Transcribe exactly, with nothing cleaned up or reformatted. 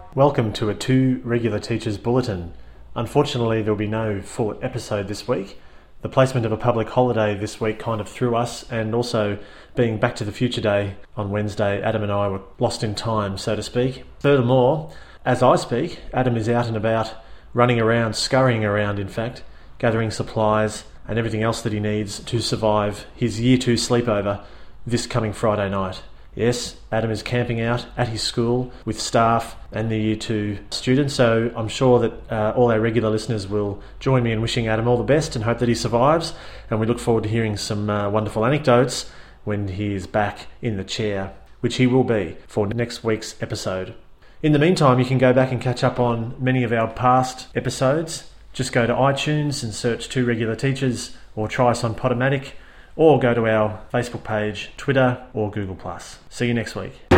Welcome to a Two Regular Teachers Bulletin. Unfortunately, there will be no full episode this week. The placement of a public holiday this week kind of threw us, and also being Back to the Future Day on Wednesday, Adam and I were lost in time, so to speak. Furthermore, as I speak, Adam is out and about, running around, scurrying around in fact, gathering supplies and everything else that he needs to survive his Year two sleepover this coming Friday night. Yes, Adam is camping out at his school with staff and the Year two students, so I'm sure that uh, all our regular listeners will join me in wishing Adam all the best and hope that he survives, and we look forward to hearing some uh, wonderful anecdotes when he is back in the chair, which he will be for next week's episode. In the meantime, you can go back and catch up on many of our past episodes. Just go to iTunes and search Two Regular Teachers, or try us on Podomatic, or go to our Facebook page, Twitter, or Google plus. See you next week.